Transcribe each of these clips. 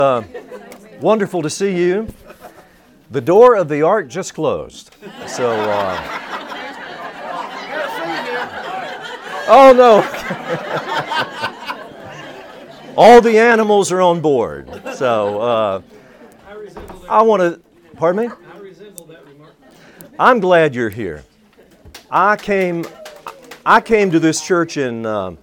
Wonderful to see you. The door of the ark just closed. So, oh no. All the animals are on board. So, I want to, pardon me? I resemble that remark. I'm glad you're here. I came to this church in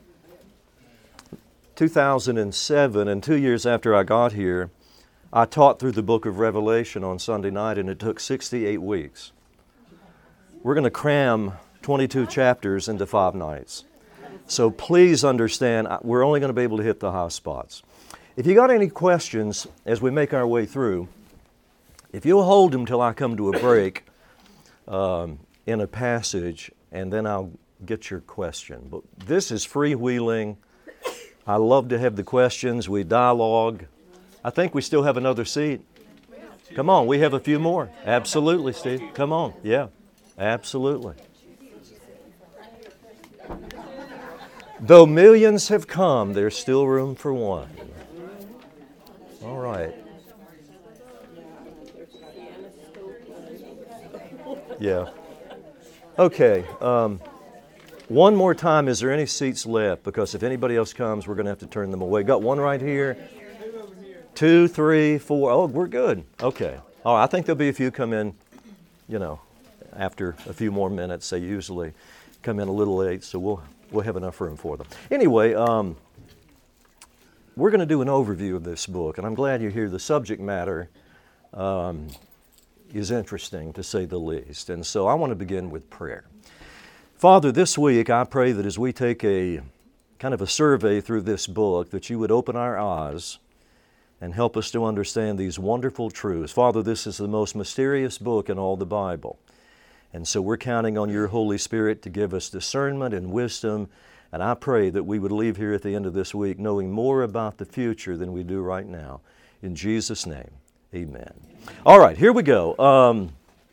2007, and 2 years after I got here, I taught through the book of Revelation on Sunday night, and it took 68 weeks. We're going to cram 22 chapters into 5 nights. So please understand, we're only going to be able to hit the high spots. If you got any questions as we make our way through, if you'll hold them till I come to a break in a passage, and then I'll get your question. But this is freewheeling. I love to have the questions. We dialogue. I think we still have another seat. Come on, we have a few more. Absolutely, Steve. Come on. Yeah, absolutely. Though millions have come, there's still room for one. All right. Yeah. Okay. One more time, is there any seats left? Because if anybody else comes, we're going to have to turn them away. Got one right here. 2, 3, 4. Oh, we're good. Okay. Oh, I think there'll be a few come in, after a few more minutes. They usually come in a little late, so we'll have enough room for them. Anyway, we're going to do an overview of this book, and I'm glad you're here. The subject matter is interesting, to say the least. And so I want to begin with prayer. Father, this week I pray that as we take a kind of a survey through this book, that you would open our eyes and help us to understand these wonderful truths. Father, this is the most mysterious book in all the Bible. And so we're counting on your Holy Spirit to give us discernment and wisdom. And I pray that we would leave here at the end of this week knowing more about the future than we do right now. In Jesus' name, amen. All right, here we go.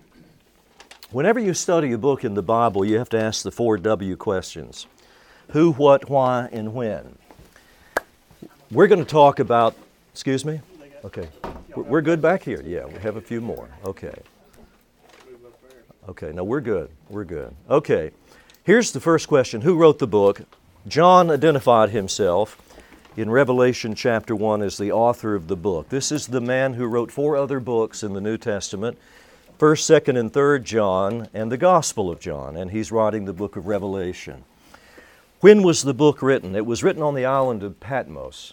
Whenever you study a book in the Bible, you have to ask the 4 W questions. Who, what, why, and when. We're going to talk about, excuse me? Okay. We're good back here? Yeah, we have a few more. Okay. Okay, no, we're good. We're good. Okay. Here's the first question. Who wrote the book? John identified himself in Revelation chapter 1 as the author of the book. This is the man who wrote 4 other books in the New Testament, 1st, 2nd, and 3rd John, and the Gospel of John, and he's writing the book of Revelation. When was the book written? It was written on the island of Patmos.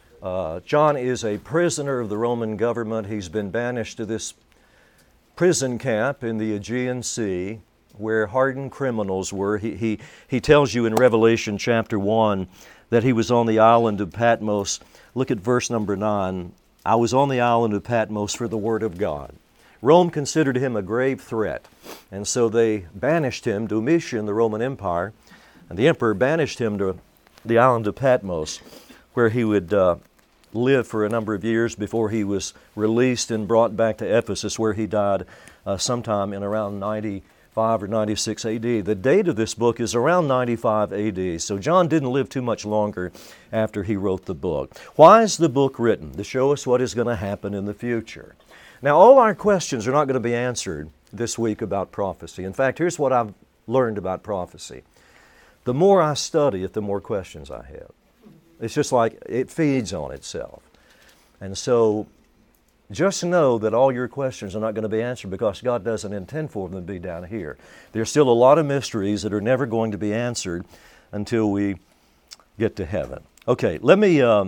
John is a prisoner of the Roman government. He's been banished to this prison camp in the Aegean Sea where hardened criminals were. He tells you in Revelation chapter 1 that he was on the island of Patmos. Look at verse number 9. I was on the island of Patmos for the word of God. Rome considered him a grave threat, and so they banished him. Domitian, the Roman Empire, and the emperor banished him to the island of Patmos, where he would live for a number of years before he was released and brought back to Ephesus, where he died sometime in around 95 or 96 A.D. The date of this book is around 95 A.D., so John didn't live too much longer after he wrote the book. Why is the book written? To show us what is going to happen in the future. Now, all our questions are not going to be answered this week about prophecy. In fact, here's what I've learned about prophecy. The more I study it, the more questions I have. It's just like it feeds on itself. And so just know that all your questions are not going to be answered because God doesn't intend for them to be down here. There's still a lot of mysteries that are never going to be answered until we get to heaven. Okay, let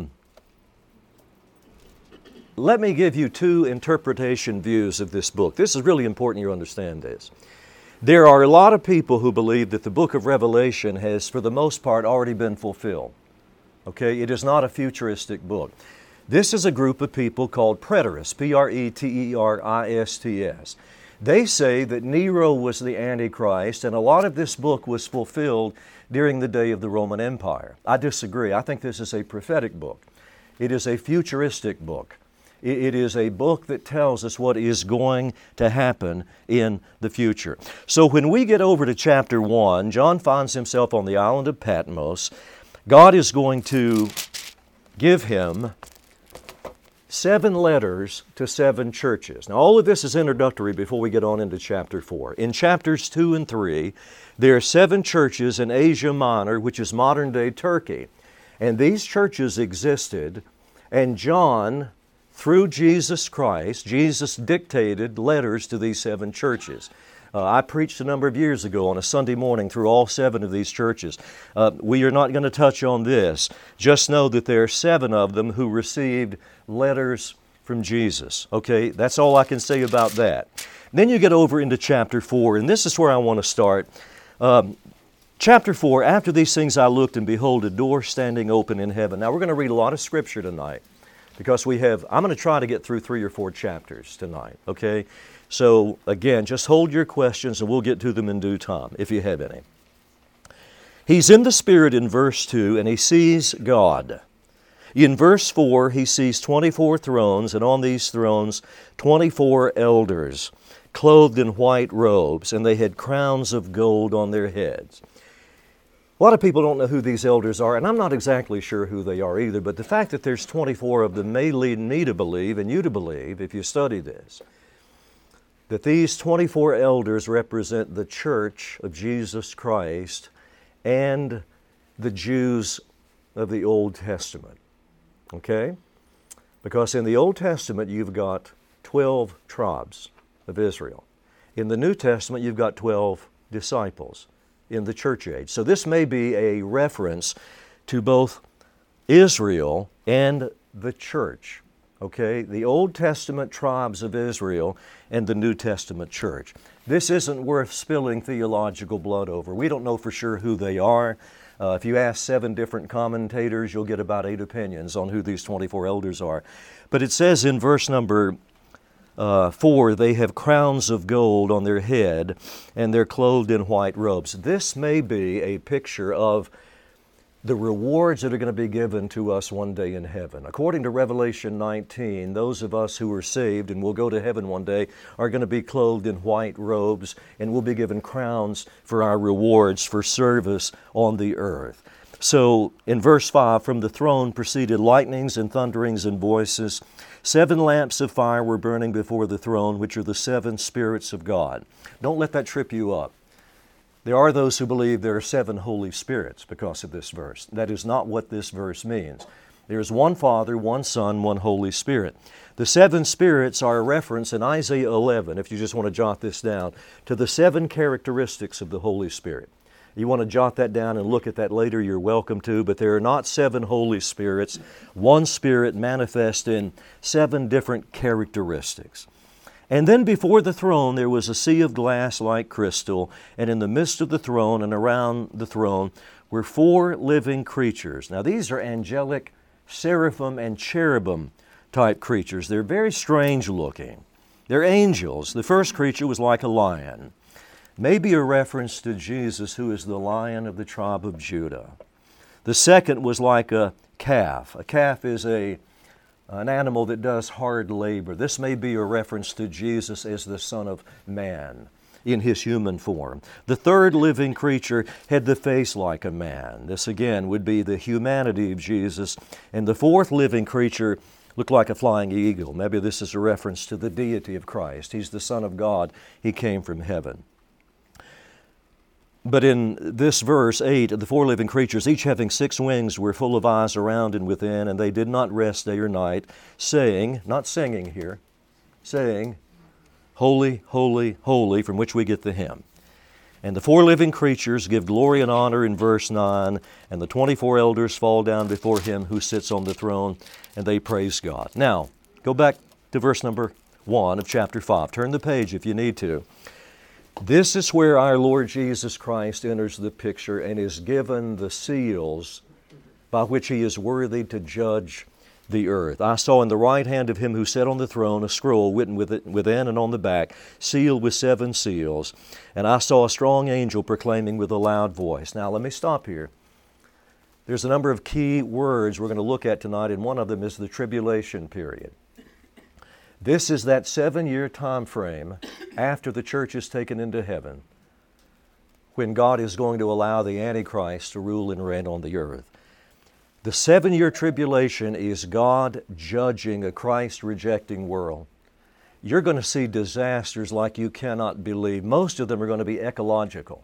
me give you 2 interpretation views of this book. This is really important you understand this. There are a lot of people who believe that the book of Revelation has, for the most part, already been fulfilled. Okay, it is not a futuristic book. This is a group of people called preterists, Preterists. They say that Nero was the Antichrist, and a lot of this book was fulfilled during the day of the Roman Empire. I disagree. I think this is a prophetic book. It is a futuristic book. It is a book that tells us what is going to happen in the future. So when we get over to chapter 1, John finds himself on the island of Patmos. God is going to give him 7 letters to 7 churches. Now, all of this is introductory before we get on into chapter 4. In chapters 2 and 3, there are 7 churches in Asia Minor, which is modern-day Turkey. And these churches existed, and John, through Jesus Christ, Jesus dictated letters to these 7 churches. I preached a number of years ago on a Sunday morning through all 7 of these churches. We are not going to touch on this. Just know that there are 7 of them who received letters from Jesus. Okay, that's all I can say about that. Then you get over into chapter 4, and this is where I want to start. Chapter 4, after these things I looked, and behold, a door standing open in heaven. Now we're going to read a lot of Scripture tonight because I'm going to try to get through 3 or 4 chapters tonight, okay? So again, just hold your questions and we'll get to them in due time, if you have any. He's in the Spirit in verse 2, and he sees God. In verse 4, he sees 24 thrones, and on these thrones 24 elders, clothed in white robes, and they had crowns of gold on their heads. A lot of people don't know who these elders are, and I'm not exactly sure who they are either, but the fact that there's 24 of them may lead me to believe, and you to believe, if you study this, that these 24 elders represent the church of Jesus Christ and the Jews of the Old Testament. Okay? Because in the Old Testament you've got 12 tribes of Israel. In the New Testament you've got 12 disciples in the church age. So this may be a reference to both Israel and the church. Okay, the Old Testament tribes of Israel and the New Testament church. This isn't worth spilling theological blood over. We don't know for sure who they are. If you ask 7 different commentators, you'll get about 8 opinions on who these 24 elders are. But it says in verse number 4, they have crowns of gold on their head, and they're clothed in white robes. This may be a picture of the rewards that are going to be given to us one day in heaven. According to Revelation 19, those of us who are saved and will go to heaven one day are going to be clothed in white robes, and will be given crowns for our rewards for service on the earth. So in verse 5, from the throne proceeded lightnings and thunderings and voices. 7 lamps of fire were burning before the throne, which are the 7 spirits of God. Don't let that trip you up. There are those who believe there are 7 Holy Spirits because of this verse. That is not what this verse means. There is one Father, one Son, one Holy Spirit. The 7 spirits are a reference in Isaiah 11, if you just want to jot this down, to the 7 characteristics of the Holy Spirit. You want to jot that down and look at that later, you're welcome to, but there are not 7 Holy Spirits. One Spirit manifest in 7 different characteristics. And then before the throne there was a sea of glass like crystal, and in the midst of the throne and around the throne were 4 living creatures. Now these are angelic seraphim and cherubim type creatures. They're very strange looking. They're angels. The first creature was like a lion. Maybe a reference to Jesus, who is the Lion of the tribe of Judah. The second was like a calf. A calf is an animal that does hard labor. This may be a reference to Jesus as the Son of Man in His human form. The third living creature had the face like a man. This again would be the humanity of Jesus. And the fourth living creature looked like a flying eagle. Maybe this is a reference to the deity of Christ. He's the Son of God. He came from heaven. But in this verse 8, the 4 living creatures, each having 6 wings, were full of eyes around and within, and they did not rest day or night, saying, not singing here, saying, Holy, holy, holy, from which we get the hymn. And the 4 living creatures give glory and honor in verse 9, and the 24 elders fall down before Him who sits on the throne, and they praise God. Now, go back to verse number 1 of chapter 5. Turn the page if you need to. This is where our Lord Jesus Christ enters the picture and is given the seals by which He is worthy to judge the earth. I saw in the right hand of Him who sat on the throne a scroll written within and on the back, sealed with 7 seals. And I saw a strong angel proclaiming with a loud voice. Now let me stop here. There's a number of key words we're going to look at tonight, and one of them is the tribulation period. This is that 7-year time frame after the church is taken into heaven, when God is going to allow the Antichrist to rule and reign on the earth. The 7-year tribulation is God judging a Christ-rejecting world. You're going to see disasters like you cannot believe. Most of them are going to be ecological.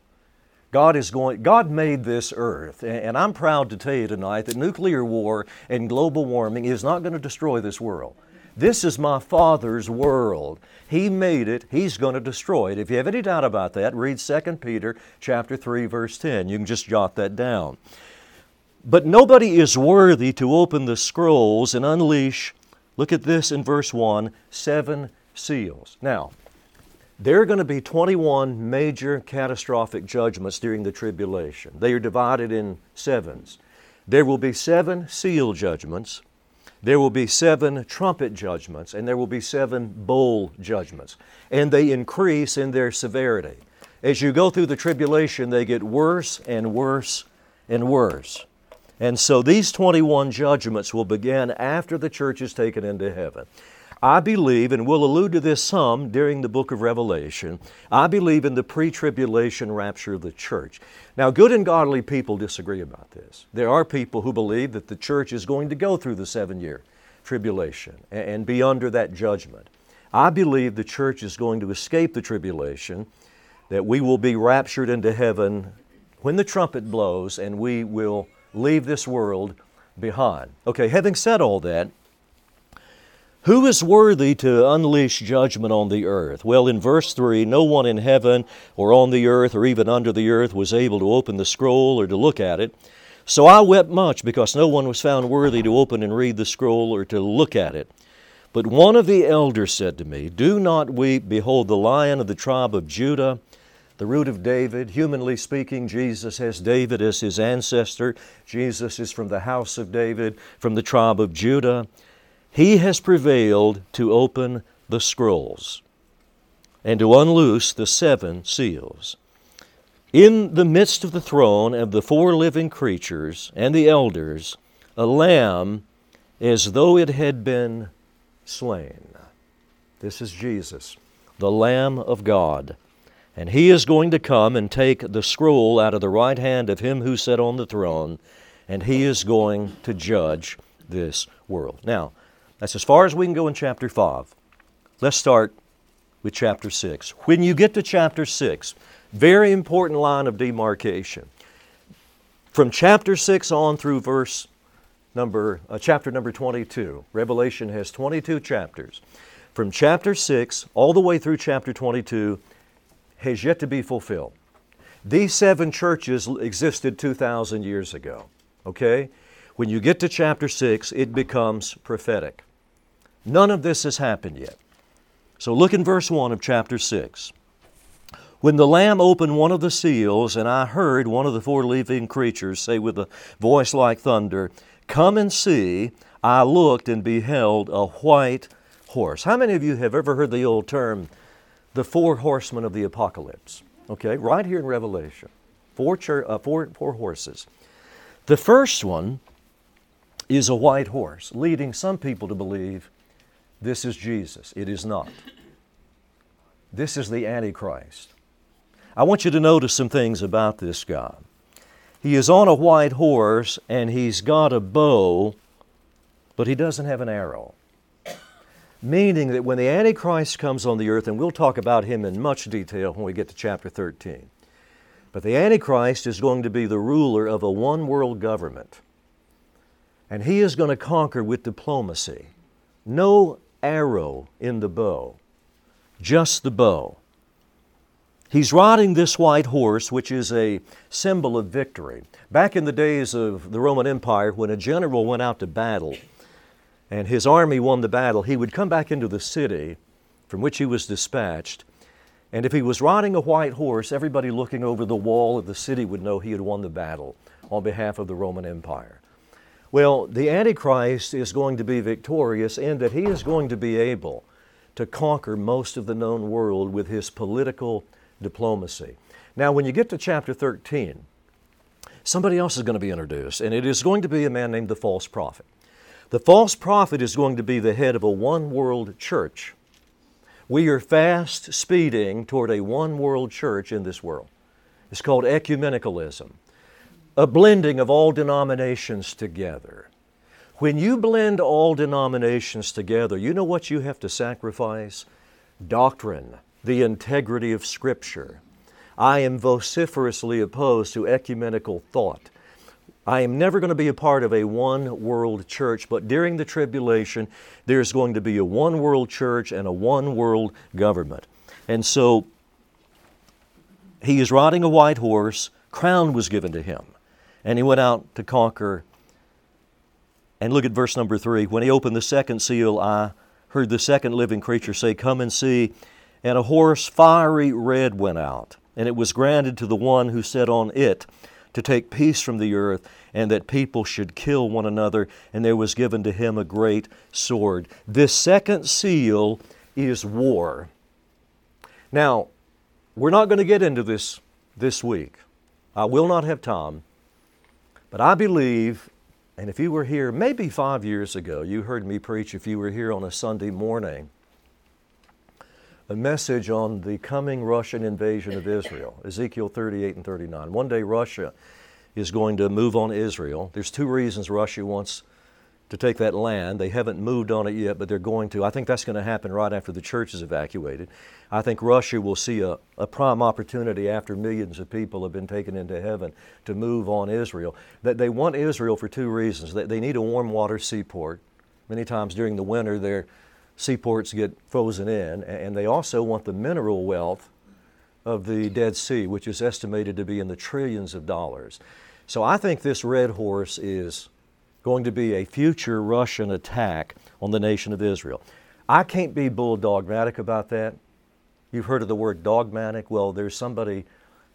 God made this earth, and I'm proud to tell you tonight that nuclear war and global warming is not going to destroy this world. This is my Father's world. He made it. He's going to destroy it. If you have any doubt about that, read 2 Peter chapter 3, verse 10. You can just jot that down. But nobody is worthy to open the scrolls and unleash, look at this in verse 1, 7 seals. Now, there are going to be 21 major catastrophic judgments during the tribulation. They are divided in sevens. There will be 7 seal judgments. There will be 7 trumpet judgments, and there will be 7 bowl judgments. And they increase in their severity. As you go through the tribulation, they get worse and worse and worse. And so these 21 judgments will begin after the church is taken into heaven. I believe, and we'll allude to this some during the book of Revelation, I believe in the pre-tribulation rapture of the church. Now, good and godly people disagree about this. There are people who believe that the church is going to go through the 7-year tribulation and be under that judgment. I believe the church is going to escape the tribulation, that we will be raptured into heaven when the trumpet blows, and we will leave this world behind. Okay, having said all that, who is worthy to unleash judgment on the earth? Well, in verse 3, no one in heaven or on the earth or even under the earth was able to open the scroll or to look at it. So I wept much because no one was found worthy to open and read the scroll or to look at it. But one of the elders said to me, "Do not weep. Behold, the Lion of the tribe of Judah, the root of David." Humanly speaking, Jesus has David as his ancestor. Jesus is from the house of David, from the tribe of Judah. He has prevailed to open the scrolls and to unloose the 7 seals. In the midst of the throne of the 4 living creatures and the elders, a lamb as though it had been slain. This is Jesus, the Lamb of God. And He is going to come and take the scroll out of the right hand of Him who sat on the throne, and He is going to judge this world. Now, that's as far as we can go in chapter 5. Let's start with chapter 6. When you get to chapter 6, very important line of demarcation. From chapter 6 on through chapter number 22. Revelation has 22 chapters. From chapter 6 all the way through chapter 22 has yet to be fulfilled. These 7 churches existed 2,000 years ago. Okay? When you get to chapter 6, it becomes prophetic. None of this has happened yet. So look in verse 1 of chapter 6. When the Lamb opened one of the seals, and I heard one of the 4 living creatures say with a voice like thunder, "Come and see." I looked and beheld a white horse. How many of you have ever heard the old term, the 4 horsemen of the apocalypse? Okay, right here in Revelation. 4 horses. The first one is a white horse, leading some people to believe this is Jesus. It is not. This is the Antichrist. I want you to notice some things about this guy. He is on a white horse, and he's got a bow, but he doesn't have an arrow. Meaning that when the Antichrist comes on the earth, and we'll talk about him in much detail when we get to chapter 13, but the Antichrist is going to be the ruler of a one-world government. And he is going to conquer with diplomacy. No arrow in the bow, just the bow. He's riding this white horse, which is a symbol of victory. Back in the days of the Roman Empire, when a general went out to battle and his army won the battle, he would come back into the city from which he was dispatched. And if he was riding a white horse, everybody looking over the wall of the city would know he had won the battle on behalf of the Roman Empire. Well, the Antichrist is going to be victorious in that he is going to be able to conquer most of the known world with his political diplomacy. Now, when you get to chapter 13, somebody else is going to be introduced, and it is going to be a man named the false prophet. The false prophet is going to be the head of a one-world church. We are fast speeding toward a one-world church in this world. It's called ecumenicalism. a blending of all denominations together. When you blend all denominations together, you know what you have to sacrifice? Doctrine, the integrity of Scripture. I am vociferously opposed to ecumenical thought. I am never going to be a part of a one-world church, but during the tribulation, there's going to be a one-world church and a one-world government. And so, he is riding a white horse, crown was given to him, and he went out to conquer. And look at verse number 3. When he opened the second seal, I heard the second living creature say, "Come and see." And a horse fiery red went out, and it was granted to the one who sat on it to take peace from the earth, and that people should kill one another, and there was given to him a great sword. This second seal is war. Now, we're not going to get into this week. I will not have time, but I believe, and if you were here maybe 5 years ago, you heard me preach, if you were here on a Sunday morning, a message on the coming Russian invasion of Israel, Ezekiel 38 and 39. One day Russia is going to move on Israel. There's two reasons Russia wants to take that land. They haven't moved on it yet, but they're going to. I think that's going to happen right after the church is evacuated. I think Russia will see a prime opportunity after millions of people have been taken into heaven to move on Israel. That they want Israel for two reasons. They need a warm water seaport. Many times during the winter, their seaports get frozen in, and they also want the mineral wealth of the Dead Sea, which is estimated to be in the trillions of dollars. So I think this red horse is going to be a future Russian attack on the nation of Israel. I can't be bull dogmatic about that. You've heard of the word dogmatic. Well, there's somebody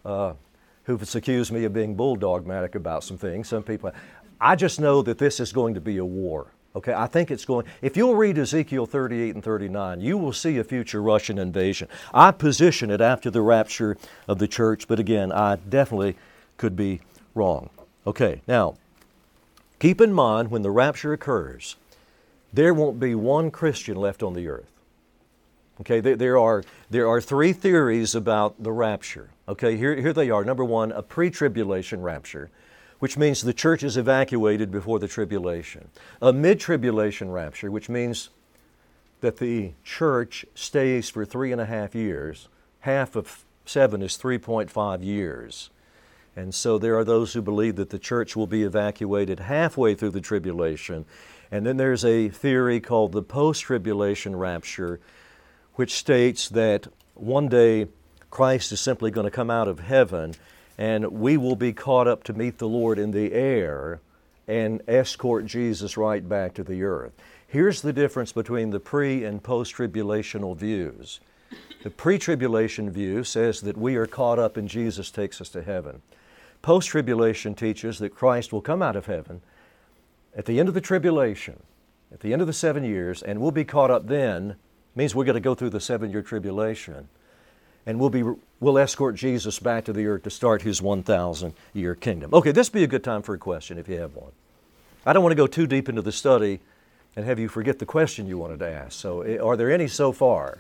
who's accused me of being bull dogmatic about some things. Some people. I just know that this is going to be a war. Okay, I think it's going, if you'll read Ezekiel 38 and 39, you will see a future Russian invasion. I position it after the rapture of the church, but again, I definitely could be wrong. Okay, now, keep in mind when the rapture occurs, there won't be one Christian left on the earth. Okay, there are three theories about the rapture. Okay, here they are. Number one, a pre-tribulation rapture, which means the church is evacuated before the tribulation. A mid-tribulation rapture, which means that the church stays for 3.5 years. Half of 7 is 3.5 years. And so there are those who believe that the church will be evacuated halfway through the tribulation. And then there's a theory called the post-tribulation rapture, which states that one day Christ is simply going to come out of heaven and we will be caught up to meet the Lord in the air and escort Jesus right back to the earth. Here's the difference between the pre- and post-tribulational views. The pre-tribulation view says that we are caught up and Jesus takes us to heaven. Post-tribulation teaches that Christ will come out of heaven at the end of the tribulation, at the end of the 7 years, and we'll be caught up then. Means we're going to go through the 7-year tribulation. And we'll escort Jesus back to the earth to start His 1,000-year kingdom. Okay, this would be a good time for a question if you have one. I don't want to go too deep into the study and have you forget the question you wanted to ask. So are there any so far?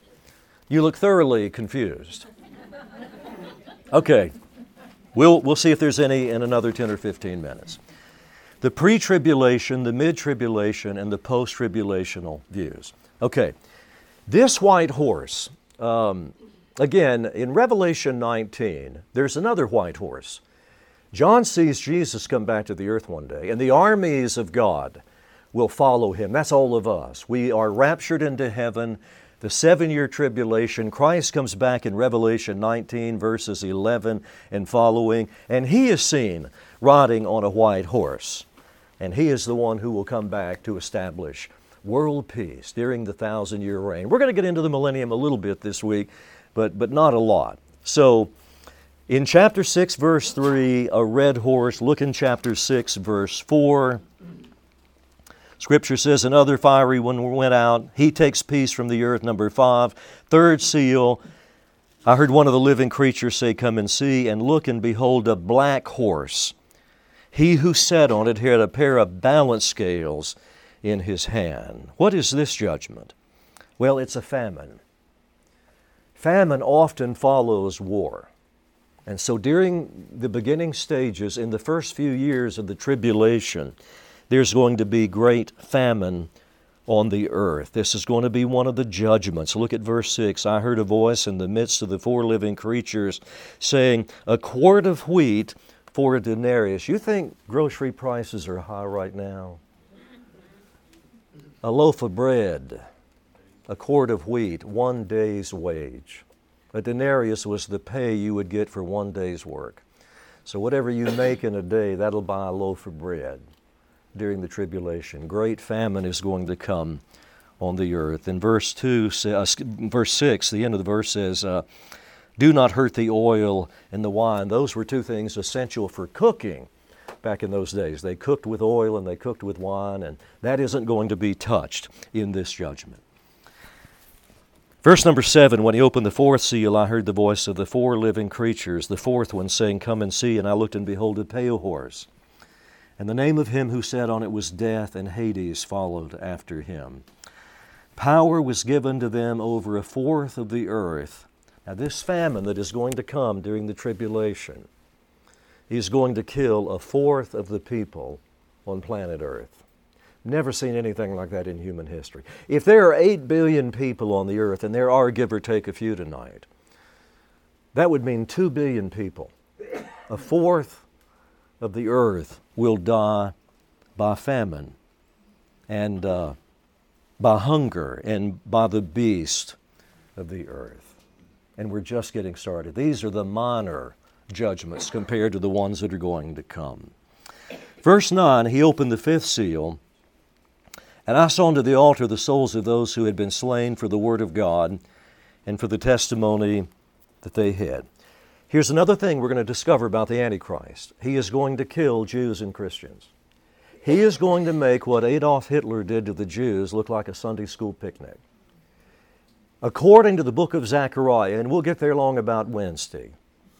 You look thoroughly confused. Okay, we'll see if there's any in another 10 or 15 minutes. The pre-tribulation, the mid-tribulation, and the post-tribulational views. Okay, this white horse, again, in Revelation 19, there's another white horse. John sees Jesus come back to the earth one day, and the armies of God will follow Him. That's all of us. We are raptured into heaven, the 7-year tribulation. Christ comes back in Revelation 19, verses 11 and following, and He is seen riding on a white horse. And He is the one who will come back to establish world peace during the 1,000-year reign. We're going to get into the millennium a little bit this week, but not a lot. So, in chapter 6, verse 3, a red horse. Look in chapter 6, verse 4. Scripture says, another fiery one went out. He takes peace from the earth. Number 5. Third seal. I heard one of the living creatures say, come and see, and look and behold a black horse. He who sat on it had a pair of balance scales in his hand. What is this judgment? Well, it's a famine. Famine often follows war. And so during the beginning stages, in the first few years of the tribulation, there's going to be great famine on the earth. This is going to be one of the judgments. Look at verse 6. I heard a voice in the midst of the four living creatures saying, a quart of wheat for a denarius. You think grocery prices are high right now? A loaf of bread, a quart of wheat, 1 day's wage. A denarius was the pay you would get for 1 day's work. So whatever you make in a day, that'll buy a loaf of bread during the tribulation. Great famine is going to come on the earth. In verse 6, the end of the verse says, do not hurt the oil and the wine. Those were two things essential for cooking back in those days. They cooked with oil and they cooked with wine, and that isn't going to be touched in this judgment. Verse number 7, when he opened the fourth seal, I heard the voice of the four living creatures, the fourth one saying, come and see. And I looked, and behold, a pale horse. And the name of him who sat on it was Death, and Hades followed after him. Power was given to them over a fourth of the earth. Now this famine that is going to come during the tribulation is going to kill a fourth of the people on planet Earth. Never seen anything like that in human history. If there are 8 billion people on the earth, and there are, give or take, a few tonight, that would mean 2 billion people. A fourth of the earth will die by famine and by hunger and by the beast of the earth. And we're just getting started. These are the minor judgments compared to the ones that are going to come. Verse 9, he opened the fifth seal, and I saw unto the altar the souls of those who had been slain for the word of God and for the testimony that they had. Here's another thing we're going to discover about the Antichrist. He is going to kill Jews and Christians. He is going to make what Adolf Hitler did to the Jews look like a Sunday school picnic. According to the book of Zechariah, and we'll get there long about Wednesday,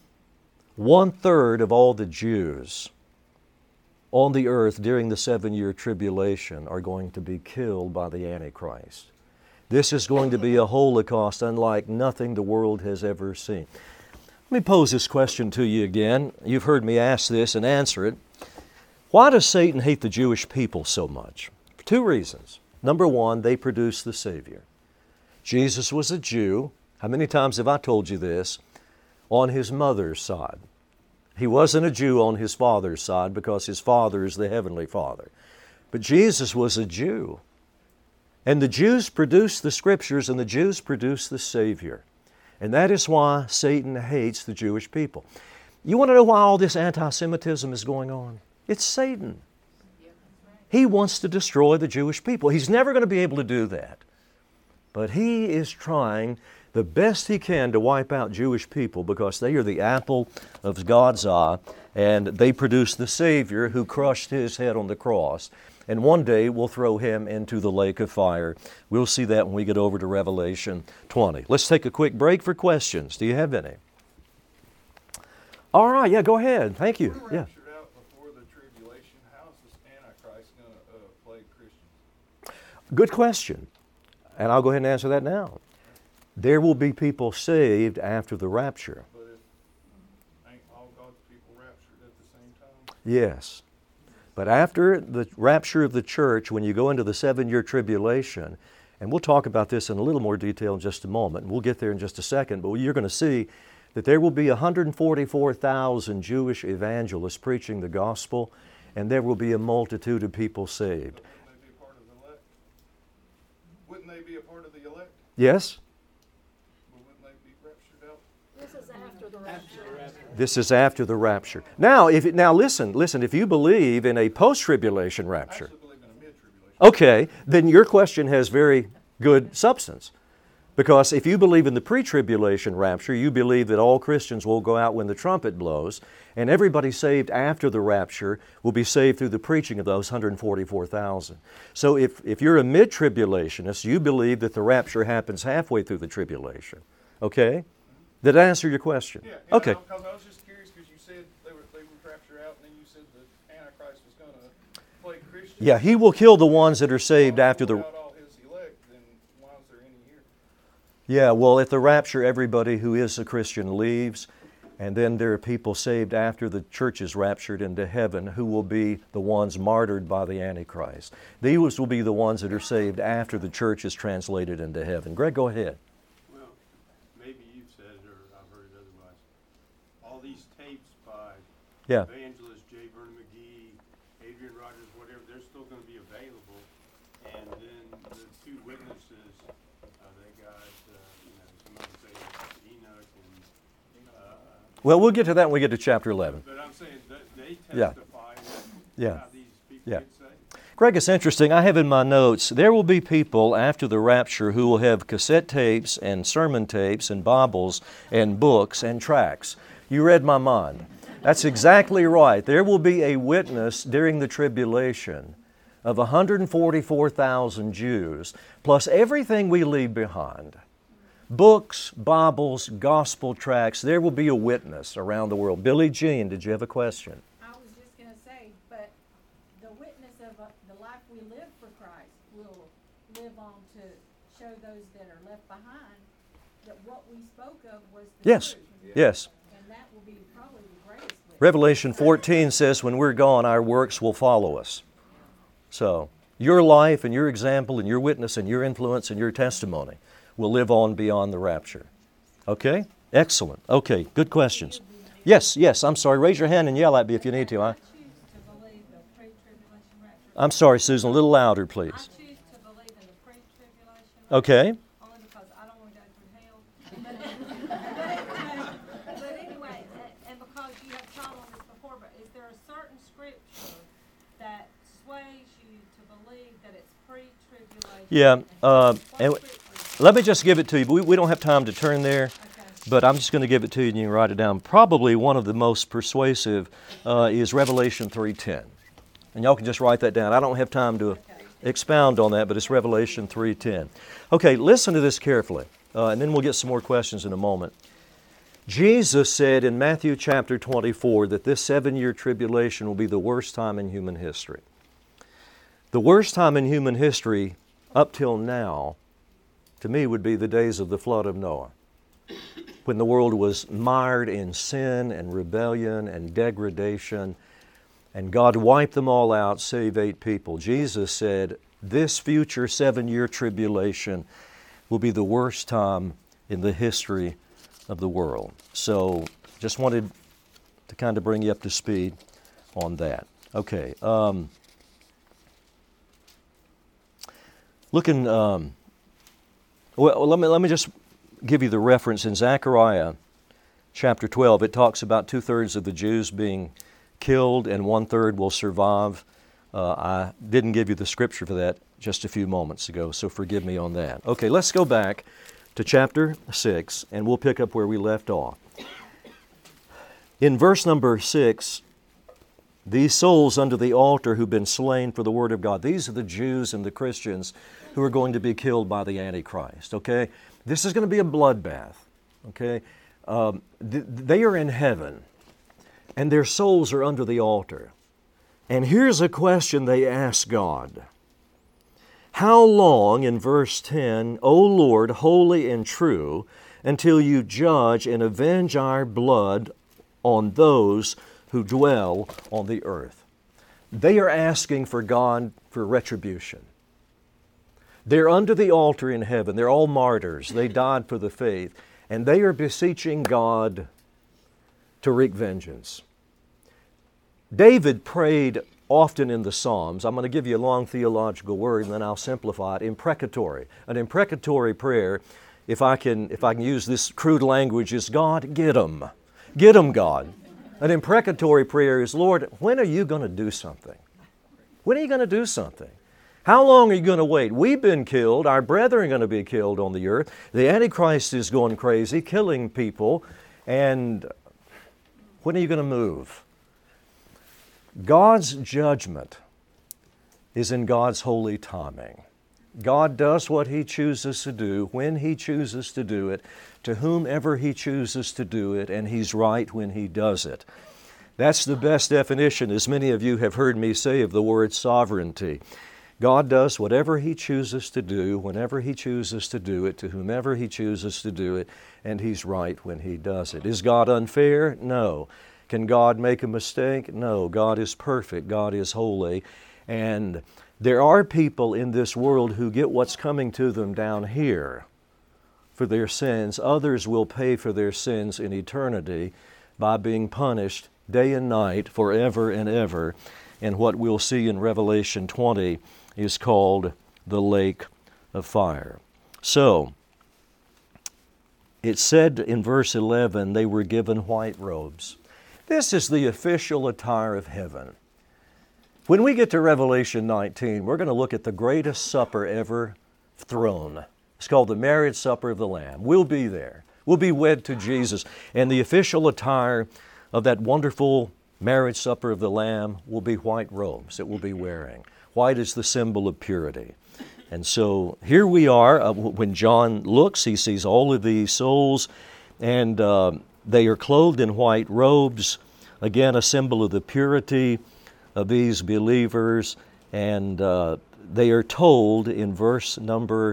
1/3 of all the Jews on the earth during the 7-year tribulation are going to be killed by the Antichrist. This is going to be a Holocaust unlike nothing the world has ever seen. Let me pose this question to you again. You've heard me ask this and answer it. Why does Satan hate the Jewish people so much? For 2 reasons. Number 1, they produce the Savior. Jesus was a Jew. How many times have I told you this? On his mother's side. He wasn't a Jew on his father's side because his father is the Heavenly Father. But Jesus was a Jew. And the Jews produced the Scriptures, and the Jews produced the Savior. And that is why Satan hates the Jewish people. You want to know why all this anti-Semitism is going on? It's Satan. He wants to destroy the Jewish people. He's never going to be able to do that. But he is trying the best he can to wipe out Jewish people because they are the apple of God's eye, and they produce the Savior who crushed his head on the cross. And one day we'll throw him into the lake of fire. We'll see that when we get over to Revelation 20. Let's take a quick break for questions. Do you have any? All right, yeah, go ahead. Thank you. Yeah. Raptured out before the tribulation. How is this Antichrist going to plague Christians? Good question. And I'll go ahead and answer that now. There will be people saved after the rapture. But if ain't all God's people raptured at the same time? Yes. But after the rapture of the church, when you go into the 7-year tribulation, and we'll talk about this in a little more detail in just a moment, and we'll get there in just a second, but you're going to see that there will be 144,000 Jewish evangelists preaching the gospel, and there will be a multitude of people saved. Wouldn't they be a part of the elect? Yes? But wouldn't they be raptured out? This is after the rapture. This is after the rapture. Now, listen, if you believe in a post-tribulation I rapture, actually believe in a mid-tribulation. okay, then your question has very good substance. Because if you believe in the pre-tribulation rapture, you believe that all Christians will go out when the trumpet blows, and everybody saved after the rapture will be saved through the preaching of those 144,000. So if you're a mid-tribulationist, you believe that the rapture happens halfway through the tribulation. Okay? Did I answer your question? Yeah. Okay. Because I was just curious because you said they would rapture out, and then you said the Antichrist was going to plague Christians. Yeah, he will kill the ones that are saved after the... Without all his elect, then why is there any here? Yeah, well, at the rapture, everybody who is a Christian leaves. And then there are people saved after the church is raptured into heaven who will be the ones martyred by the Antichrist. These will be the ones that are saved after the church is translated into heaven. Greg, go ahead. Well, maybe you've said it or I've heard it otherwise. All these tapes by Yeah. Evangelist J. Vernon McGee, Adrian Rogers, whatever, they're still going to be available. And then the two witnesses, they got, some of them say it's Enoch and Well, we'll get to that when we get to chapter 11. but I'm saying that they Yeah. testify Yeah. how these people Yeah. get saved. Greg, it's interesting. I have in my notes, there will be people after the rapture who will have cassette tapes and sermon tapes and Bibles and books and tracts. You read my mind. That's exactly right. There will be a witness during the tribulation of 144,000 Jews, plus everything we leave behind. Books, Bibles, gospel tracts. There will be a witness around the world. Billie Jean, did you have a question? I was just going to say, but the witness of the life we live for Christ will live on to show those that are left behind that what we spoke of was the Yes, truth. yes. And that will be probably the greatest witness. Revelation 14 says when we're gone, our works will follow us. So, your life and your example and your witness and your influence and your testimony will live on beyond the rapture. Okay? Excellent. Okay, good questions. Yes, I'm sorry. Raise your hand and yell at me if you need to. I choose to believe the pre-tribulation rapture. I'm sorry, Susan, a little louder, I please. choose to believe in the pre-tribulation rapture. Okay? Only because I don't want to go through hell. But anyway, and because you have taught on this before, but is there a certain scripture that sways you to believe that it's pre-tribulation? Yeah, What and scripture is it? let me just give it to you. We don't have time to turn there, Okay. but I'm just going to give it to you and you can write it down. Probably one of the most persuasive is Revelation 3:10. And y'all can just write that down. I don't have time to expound on that, but it's Revelation 3:10. Okay, listen to this carefully, and then we'll get some more questions in a moment. Jesus said in Matthew chapter 24 that this 7-year tribulation will be the worst time in human history. The worst time in human history up till now, to me, would be the days of the flood of Noah, when the world was mired in sin and rebellion and degradation, and God wiped them all out, save 8 people. Jesus said, this future 7-year tribulation will be the worst time in the history of the world. So, just wanted to kind of bring you up to speed on that. Okay. Well, let me just give you the reference in Zechariah chapter 12. It talks about 2/3 of the Jews being killed and 1/3 will survive. I didn't give you the scripture for that just a few moments ago, so forgive me on that. Okay, let's go back to chapter 6 and we'll pick up where we left off. In verse number 6, these souls under the altar who've been slain for the Word of God, these are the Jews and the Christians who are going to be killed by the Antichrist, okay? This is going to be a bloodbath, okay? They are in heaven, and their souls are under the altar. And here's a question they ask God. How long, in verse 10, O Lord, holy and true, until you judge and avenge our blood on those who dwell on the earth? They are asking for God for retribution. They're under the altar in heaven. They're all martyrs. They died for the faith. And they are beseeching God to wreak vengeance. David prayed often in the Psalms. I'm going to give you a long theological word and then I'll simplify it. Imprecatory. An imprecatory prayer, if I can use this crude language, is God, get 'em. Get 'em, God. An imprecatory prayer is, Lord, when are you going to do something? When are you going to do something? How long are you going to wait? We've been killed. Our brethren are going to be killed on the earth. The Antichrist is going crazy, killing people. And when are you going to move? God's judgment is in God's holy timing. God does what He chooses to do, when He chooses to do it, to whomever He chooses to do it, and He's right when He does it. That's the best definition, as many of you have heard me say, of the word sovereignty. God does whatever He chooses to do, whenever He chooses to do it, to whomever He chooses to do it, and He's right when He does it. Is God unfair? No. Can God make a mistake? No. God is perfect. God is holy. And there are people in this world who get what's coming to them down here for their sins. Others will pay for their sins in eternity by being punished day and night forever and ever. And what we'll see in Revelation 20 is called the lake of fire. So, it said in verse 11, they were given white robes. This is the official attire of heaven. When we get to Revelation 19, we're going to look at the greatest supper ever thrown. It's called the marriage supper of the Lamb. We'll be there. We'll be wed to Jesus. And the official attire of that wonderful marriage supper of the Lamb will be white robes that we'll be wearing. White is the symbol of purity. And so here we are. When John looks, he sees all of these souls, and they are clothed in white robes. Again, a symbol of the purity of these believers. And they are told in verse number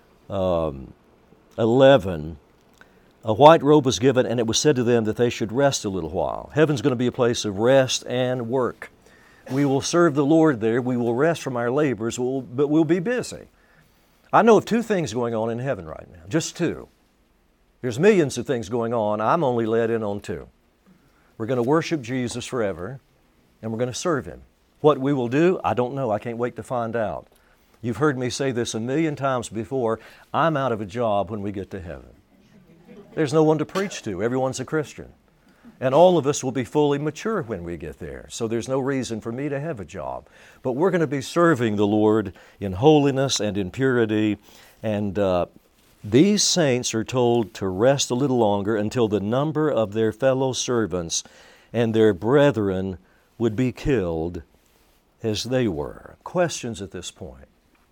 11, a white robe was given, and it was said to them that they should rest a little while. Heaven's going to be a place of rest and work. We will serve the Lord there. We will rest from our labors, but we'll be busy. I know of two things going on in heaven right now, just two. There's millions of things going on. I'm only let in on two. We're going to worship Jesus forever, and we're going to serve Him. What we will do, I don't know. I can't wait to find out. You've heard me say this a million times before. I'm out of a job when we get to heaven. There's no one to preach to. Everyone's a Christian. And all of us will be fully mature when we get there. So there's no reason for me to have a job. But we're going to be serving the Lord in holiness and in purity. And these saints are told to rest a little longer until the number of their fellow servants and their brethren would be killed as they were. Questions at this point?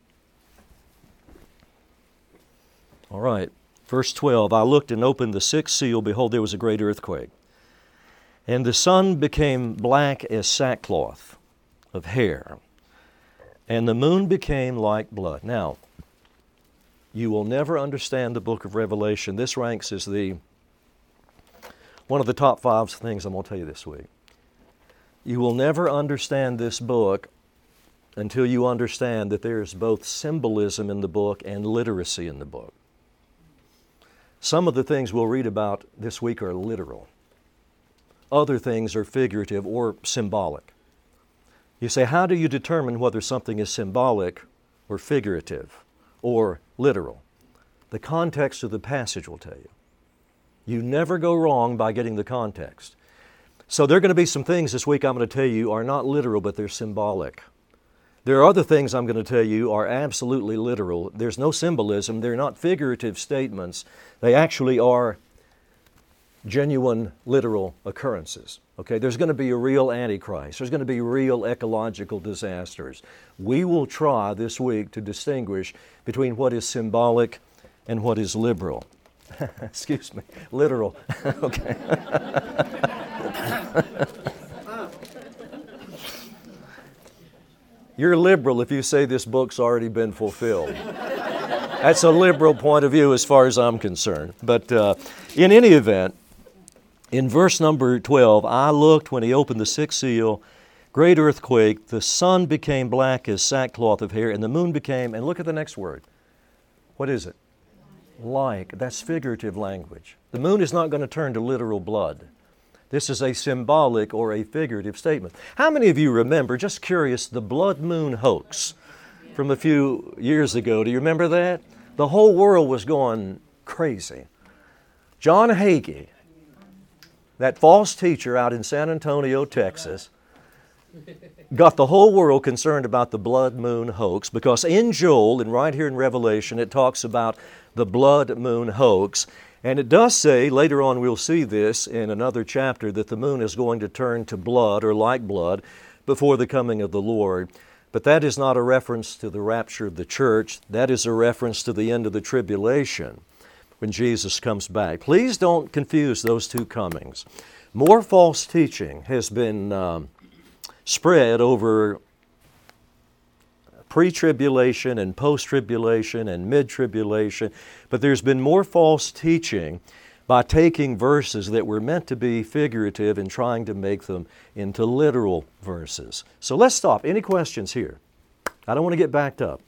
All right. Verse 12, I looked and opened the sixth seal. Behold, there was a great earthquake. And the sun became black as sackcloth of hair, and the moon became like blood. Now, you will never understand the book of Revelation. This ranks as one of the top 5 things I'm going to tell you this week. You will never understand this book until you understand that there is both symbolism in the book and literacy in the book. Some of the things we'll read about this week are literal. Other things are figurative or symbolic. You say, how do you determine whether something is symbolic or figurative or literal? The context of the passage will tell you. You never go wrong by getting the context. So there are going to be some things this week I'm going to tell you are not literal, but they're symbolic. There are other things I'm going to tell you are absolutely literal. There's no symbolism. They're not figurative statements. They actually are genuine, literal occurrences. Okay, there's going to be a real Antichrist. There's going to be real ecological disasters. We will try this week to distinguish between what is symbolic and what is liberal. Excuse me, literal. Okay. You're liberal if you say this book's already been fulfilled. That's a liberal point of view as far as I'm concerned. But in any event, in verse number 12, I looked when he opened the sixth seal, great earthquake, the sun became black as sackcloth of hair, and the moon became, and look at the next word. What is it? Like. That's figurative language. The moon is not going to turn to literal blood. This is a symbolic or a figurative statement. How many of you remember, just curious, the blood moon hoax from a few years ago? Do you remember that? The whole world was going crazy. John Hagee, that false teacher out in San Antonio, Texas, got the whole world concerned about the blood moon hoax because in Joel and right here in Revelation it talks about the blood moon hoax. And it does say, later on we'll see this in another chapter, that the moon is going to turn to blood or like blood before the coming of the Lord. But that is not a reference to the rapture of the church. That is a reference to the end of the tribulation when Jesus comes back. Please don't confuse those two comings. More false teaching has been spread over pre-tribulation and post-tribulation and mid-tribulation, but there's been more false teaching by taking verses that were meant to be figurative and trying to make them into literal verses. So let's stop. Any questions here? I don't want to get backed up.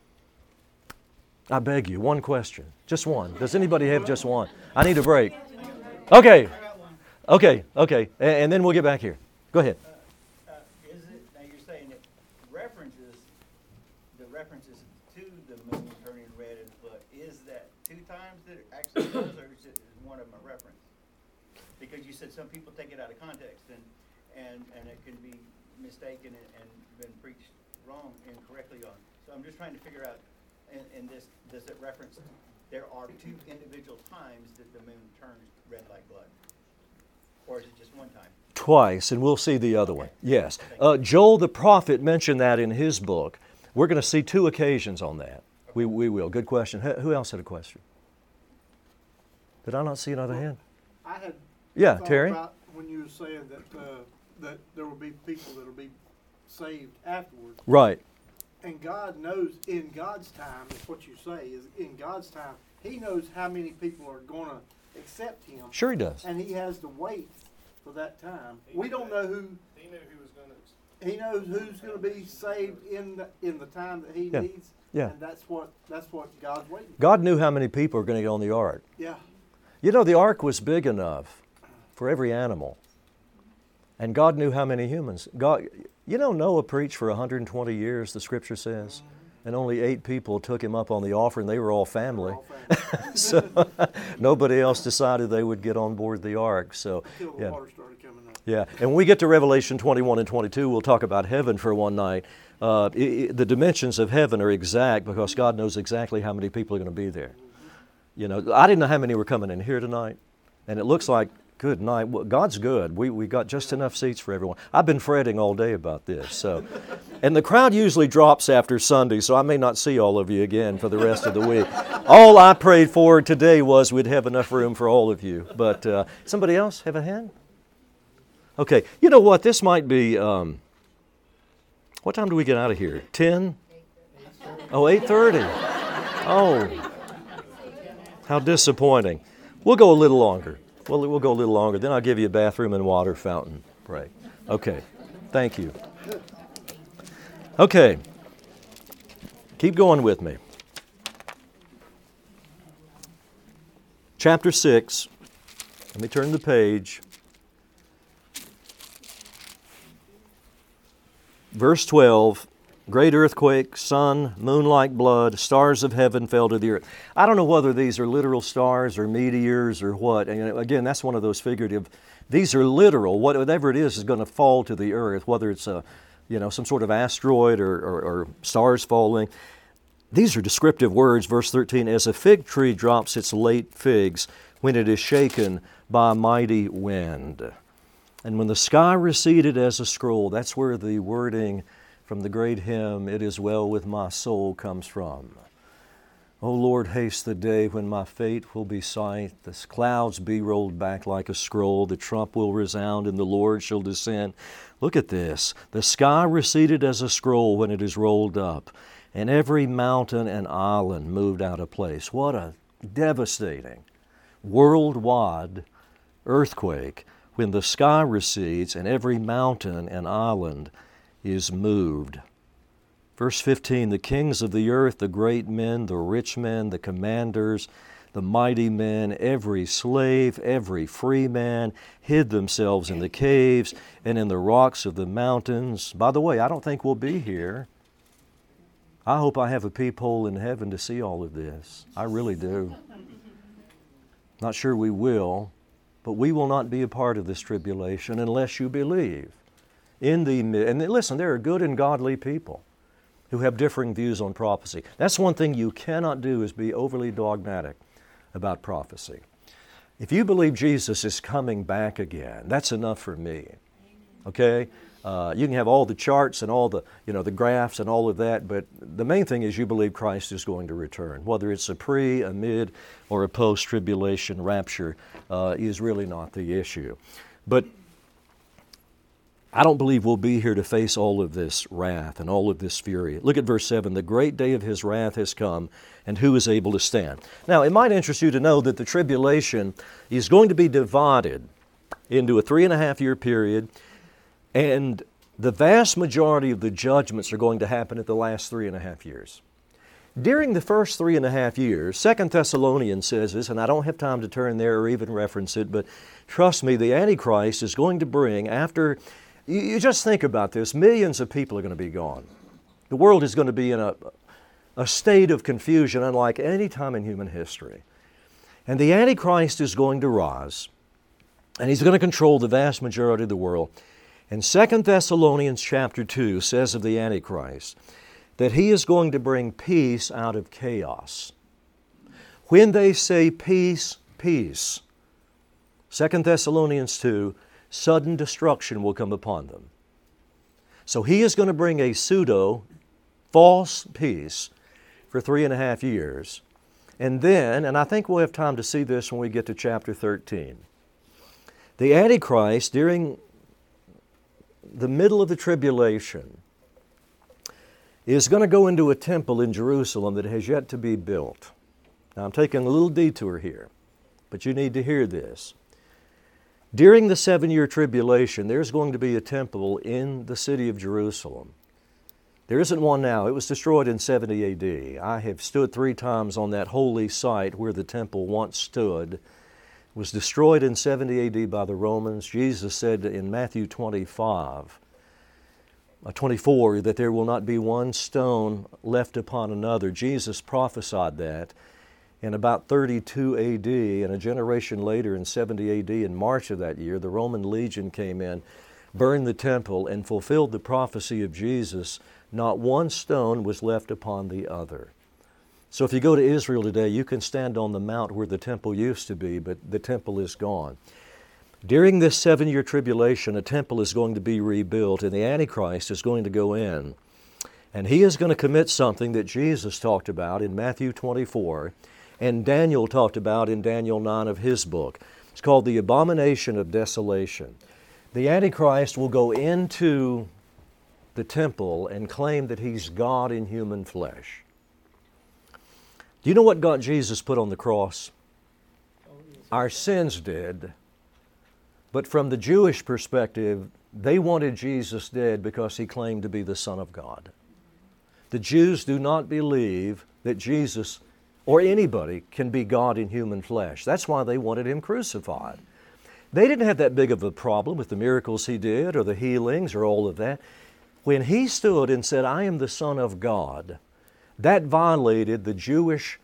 I beg you, one question. Just one. Does anybody have just one? I need a break. Okay. Okay. And then we'll get back here. Go ahead. Is it, now you're saying that the references to the moon turning red, but is that 2 times that it actually does, or is it one of them a reference? Because you said some people take it out of context, and it can be mistaken and been preached wrong, incorrectly on. So I'm just trying to figure out, in this, does it reference, there are 2 individual times that the moon turns red like blood? Or is it just one time? Twice, and we'll see the other one. Yes. Joel the prophet mentioned that in his book. We're going to see 2 occasions on that. We will. Good question. Who else had a question? Did I not see another hand? I had Yeah, thought Terry? about when you were saying that there will be people that will be saved afterwards. Right. And God knows in God's time, is what you say, is in God's time, He knows how many people are going to accept Him. Sure he does. And He has to wait for that time. We don't know who. He knew who was going to. He knows who's going to be saved in the time that He Yeah. needs. Yeah. And that's what God's waiting for. God knew how many people are going to get on the ark. Yeah. You know, the ark was big enough for every animal. And God knew how many humans. Noah preached for 120 years, the Scripture says. And only 8 people took him up on the offer, and they were all family. So nobody else decided they would get on board the ark. So, Until the yeah. water started coming up. Yeah, and when we get to Revelation 21 and 22, we'll talk about heaven for one night. The dimensions of heaven are exact because God knows exactly how many people are going to be there. You know, I didn't know how many were coming in here tonight, and it looks like, good night. Well, God's good. We got just enough seats for everyone. I've been fretting all day about this. So, and the crowd usually drops after Sunday, so I may not see all of you again for the rest of the week. All I prayed for today was we'd have enough room for all of you. But somebody else have a hand? Okay. You know what? This might be, what time do we get out of here? 10? Oh, 8:30. Oh, how disappointing. We'll go a little longer. We'll go a little longer. Then I'll give you a bathroom and water fountain break. Okay. Thank you. Okay. Keep going with me. Chapter 6. Let me turn the page. Verse 12. Great earthquake, sun, moon like blood, stars of heaven fell to the earth. I don't know whether these are literal stars or meteors or what. And again, that's one of those figurative. These are literal. Whatever it is going to fall to the earth, whether it's some sort of asteroid or stars falling. These are descriptive words. Verse 13, as a fig tree drops its late figs when it is shaken by a mighty wind. And when the sky receded as a scroll, that's where the wording from the great hymn, It Is Well With My Soul, comes from. O Lord, haste the day when my fate will be sight. The clouds be rolled back like a scroll. The trump will resound and the Lord shall descend. Look at this. The sky receded as a scroll when it is rolled up, and every mountain and island moved out of place. What a devastating, worldwide earthquake when the sky recedes and every mountain and island is moved. Verse 15, the kings of the earth, the great men, the rich men, the commanders, the mighty men, every slave, every free man, hid themselves in the caves and in the rocks of the mountains. By the way, I don't think we'll be here. I hope I have a peephole in heaven to see all of this. I really do. Not sure we will, but we will not be a part of this tribulation unless you believe. And listen, there are good and godly people who have differing views on prophecy. That's one thing you cannot do, is be overly dogmatic about prophecy. If you believe Jesus is coming back again, that's enough for me. Okay? You can have all the charts and all the graphs and all of that, but the main thing is you believe Christ is going to return. Whether it's a pre, a mid, or a post-tribulation rapture is really not the issue. But I don't believe we'll be here to face all of this wrath and all of this fury. Look at verse 7. The great day of His wrath has come, and who is able to stand? Now, it might interest you to know that the tribulation is going to be divided into a 3.5-year period, and the vast majority of the judgments are going to happen at the last 3.5 years. During the first 3.5 years, 2 Thessalonians says this, and I don't have time to turn there or even reference it, but trust me, the Antichrist is going to bring, after, you just think about this, millions of people are going to be gone. The world is going to be in a state of confusion unlike any time in human history. And the Antichrist is going to rise, and he's going to control the vast majority of the world. And 2 Thessalonians chapter 2 says of the Antichrist that he is going to bring peace out of chaos. When they say peace, peace, 2 Thessalonians 2, sudden destruction will come upon them. So he is going to bring a pseudo, false peace for 3.5 years. And then, and I think we'll have time to see this when we get to chapter 13, the Antichrist, during the middle of the tribulation, is going to go into a temple in Jerusalem that has yet to be built. Now, I'm taking a little detour here, but you need to hear this. During the 7-year tribulation, there's going to be a temple in the city of Jerusalem. There isn't one now. It was destroyed in 70 A.D. I have stood 3 times on that holy site where the temple once stood. It was destroyed in 70 A.D. by the Romans. Jesus said in Matthew 24 that there will not be one stone left upon another. Jesus prophesied that in about 32 A.D. and a generation later in 70 A.D. in March of that year, the Roman legion came in, burned the temple, and fulfilled the prophecy of Jesus. Not one stone was left upon the other. So if you go to Israel today, you can stand on the mount where the temple used to be, but the temple is gone. During this 7-year tribulation, a temple is going to be rebuilt, and the Antichrist is going to go in. And he is going to commit something that Jesus talked about in Matthew 24, and Daniel talked about in Daniel 9 of his book. It's called the abomination of desolation. The Antichrist will go into the temple and claim that he's God in human flesh. Do you know what got Jesus put on the cross? Our sins did. But from the Jewish perspective, they wanted Jesus dead because he claimed to be the Son of God. The Jews do not believe that Jesus or anybody can be God in human flesh. That's why they wanted him crucified. They didn't have that big of a problem with the miracles he did or the healings or all of that. When he stood and said, I am the Son of God, that violated the Jewish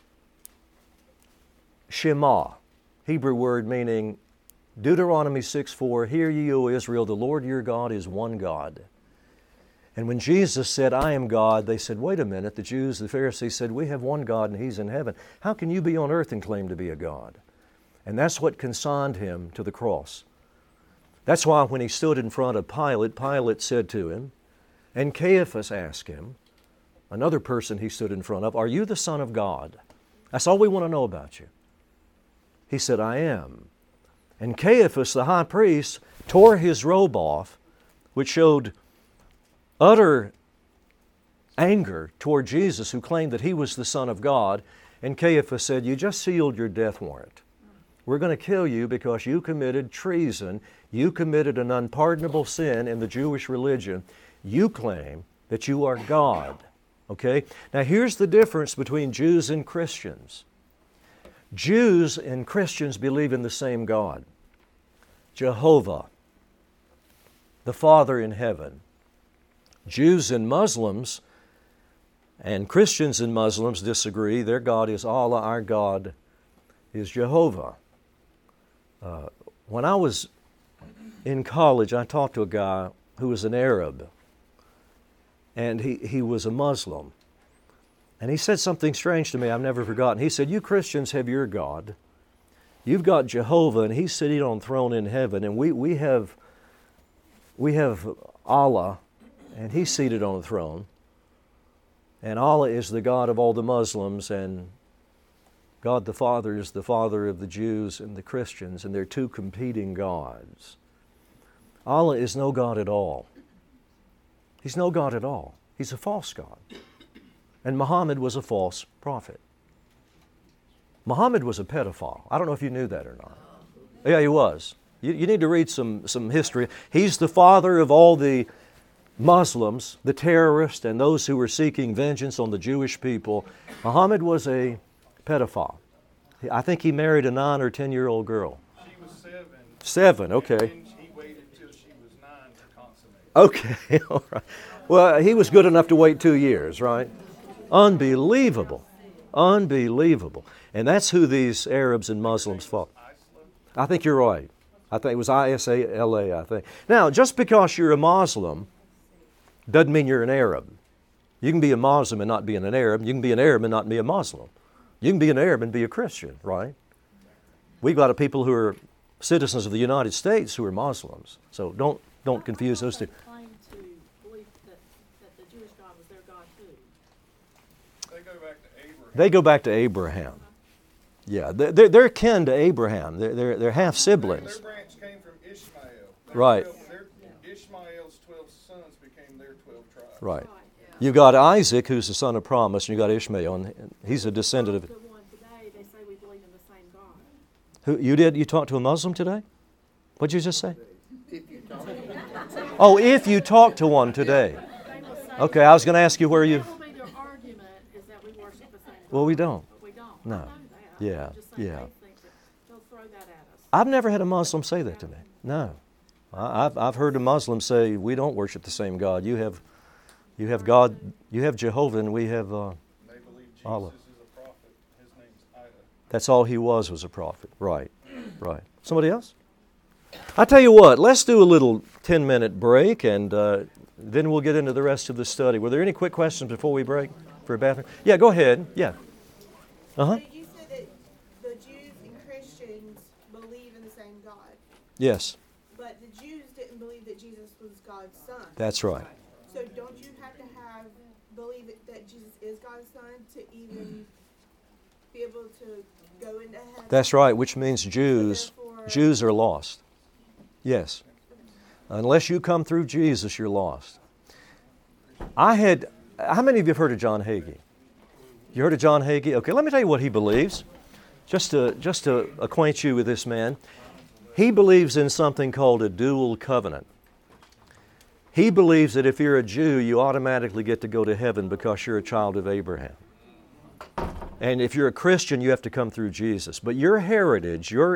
Shema, Hebrew word meaning Deuteronomy 6:4, Hear ye, O Israel, the Lord your God is one God. And when Jesus said, I am God, they said, wait a minute, the Jews, the Pharisees said, we have one God and He's in heaven. How can you be on earth and claim to be a God? And that's what consigned him to the cross. That's why when he stood in front of Pilate, Pilate said to him, and Caiaphas asked him, another person he stood in front of, are you the Son of God? That's all we want to know about you. He said, I am. And Caiaphas, the high priest, tore his robe off, which showed utter anger toward Jesus, who claimed that he was the Son of God. And Caiaphas said, you just sealed your death warrant. We're going to kill you because you committed treason. You committed an unpardonable sin in the Jewish religion. You claim that you are God. Okay? Now here's the difference between Jews and Christians. Jews and Christians believe in the same God, Jehovah, the Father in heaven. Jews and Muslims and Christians and Muslims disagree. Their God is Allah, our God is Jehovah. When I was in college, I talked to a guy who was an Arab, and he was a Muslim. And he said something strange to me I've never forgotten. He said, you Christians have your God. You've got Jehovah, and He's sitting on a throne in heaven. And we have Allah, and He's seated on a throne. And Allah is the God of all the Muslims, and God the Father is the Father of the Jews and the Christians, and they're two competing gods. Allah is no God at all. He's no God at all. He's a false God. And Muhammad was a false prophet. Muhammad was a pedophile. I don't know if you knew that or not. Yeah, he was. You need to read some history. He's the father of all the Muslims, the terrorists, and those who were seeking vengeance on the Jewish people. Muhammad was a pedophile. I think he married a 9 or 10-year-old girl. She was 7. 7, okay. And he waited till she was 9 to consummate. Okay, all right. Well, he was good enough to wait 2 years, right? Unbelievable. Unbelievable. And that's who these Arabs and Muslims fought. I think you're right. I think it was ISALA, I think. Now, just because you're a Muslim doesn't mean you're an Arab. You can be a Muslim and not be an Arab. You can be an Arab and not be a Muslim. You can be an Arab and be a Christian, right? We've got people who are citizens of the United States who are Muslims. So don't confuse those two. Claim to believe that the Jewish God was their God too. They go back to Abraham. They go back to Abraham. Yeah, they're kin to Abraham. They're half siblings. Their branch came from Ishmael. Right. Ishmael's 12 sons became their 12 tribes. Right. You've got Isaac, who's the son of promise, and you've got Ishmael, and he's a descendant of... The one today, they say we believe in the same God. Who, you talked to a Muslim today? What'd you just say? Oh, if you talk to one today. They will say, Okay, I was going to ask you where you... that will be their argument, is that we worship the same God. Well, we don't. But we don't. No. I know that. Yeah, I'm just saying yeah. they think that they'll throw that at us. I've never had a Muslim say that to me. No. I've heard a Muslim say, we don't worship the same God. You have God, you have Jehovah, and we have They believe Jesus Allah. is a prophet. His name's Ida. That's all he was a prophet. Right, right. Somebody else? I tell you what, let's do a little 10-minute break, and then we'll get into the rest of the study. Were there any quick questions before we break for a bathroom? Yeah, go ahead. Yeah. Uh-huh. So you said that the Jews and Christians believe in the same God, Yes, but the Jews didn't believe that Jesus was God's son. that's right. So don't you have to believe that Jesus is God's son to even be able to go into heaven? That's right, which means Jews are lost. Yes. Unless you come through Jesus, you're lost. How many of you have heard of John Hagee? You heard of John Hagee? Okay, let me tell you what he believes, just to acquaint you with this man. He believes in something called a dual covenant. He believes that if you're a Jew, you automatically get to go to heaven because you're a child of Abraham. And if you're a Christian, you have to come through Jesus. But your heritage, your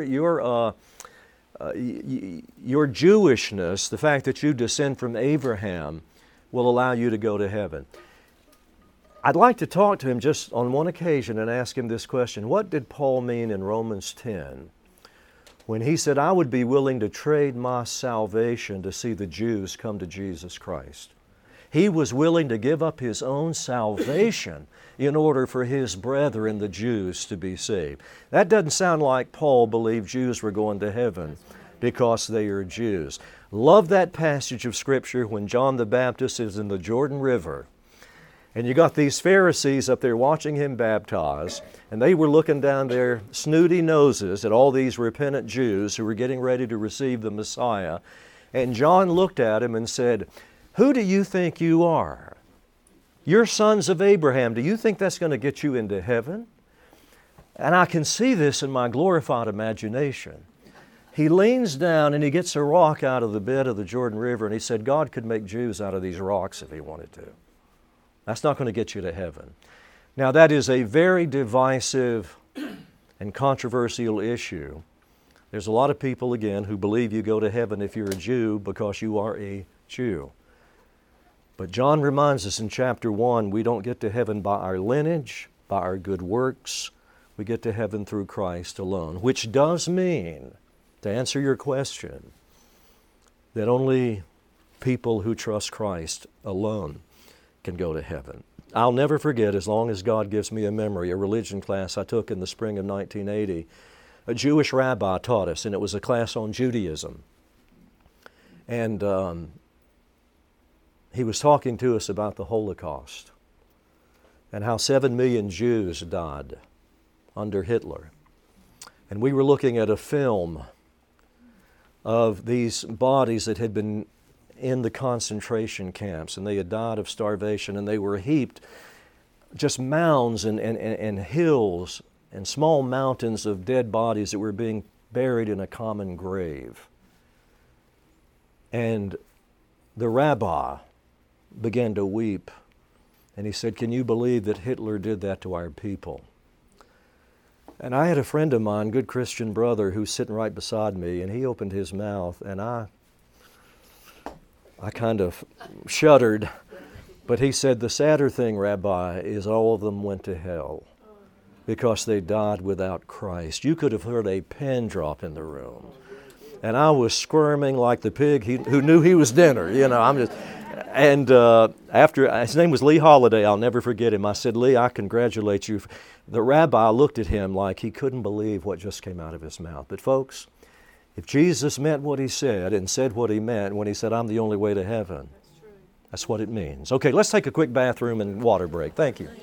Jewishness, the fact that you descend from Abraham, will allow you to go to heaven. I'd like to talk to him just on one occasion and ask him this question. What did Paul mean in Romans 10 when he said, I would be willing to trade my salvation to see the Jews come to Jesus Christ? He was willing to give up his own salvation in order for his brethren, the Jews, to be saved. That doesn't sound like Paul believed Jews were going to heaven because they are Jews. Love that passage of Scripture when John the Baptist is in the Jordan River. And you got these Pharisees up there watching him baptize, and they were looking down their snooty noses at all these repentant Jews who were getting ready to receive the Messiah. And John looked at him and said, who do you think you are? You're sons of Abraham. Do you think that's going to get you into heaven? And I can see this in my glorified imagination. He leans down and he gets a rock out of the bed of the Jordan River, and he said, God could make Jews out of these rocks if he wanted to. That's not going to get you to heaven. Now, that is a very divisive and controversial issue. There's a lot of people, again, who believe you go to heaven if you're a Jew because you are a Jew. But John reminds us in chapter 1, we don't get to heaven by our lineage, by our good works. We get to heaven through Christ alone, which does mean, to answer your question, that only people who trust Christ alone can go to heaven. I'll never forget, as long as God gives me a memory, a religion class I took in the spring of 1980. A Jewish rabbi taught us, and it was a class on Judaism. And he was talking to us about the Holocaust and how 7 million Jews died under Hitler. And we were looking at a film of these bodies that had been in the concentration camps, and they had died of starvation, and they were heaped, just mounds and hills and small mountains of dead bodies that were being buried in a common grave. And the rabbi began to weep, and he said, "Can you believe that Hitler did that to our people?" And I had a friend of mine, good Christian brother, who's sitting right beside me, and he opened his mouth, and I kind of shuddered. But he said, "The sadder thing, Rabbi, is all of them went to hell because they died without Christ." You could have heard a pin drop in the room. And I was squirming like the pig who knew he was dinner. And after, his name was Lee Holiday, I'll never forget him. I said, "Lee, I congratulate you." The rabbi looked at him like he couldn't believe what just came out of his mouth. But folks, if Jesus meant what he said and said what he meant when he said, "I'm the only way to heaven," that's what it means. Okay, let's take a quick bathroom and water break. Thank you.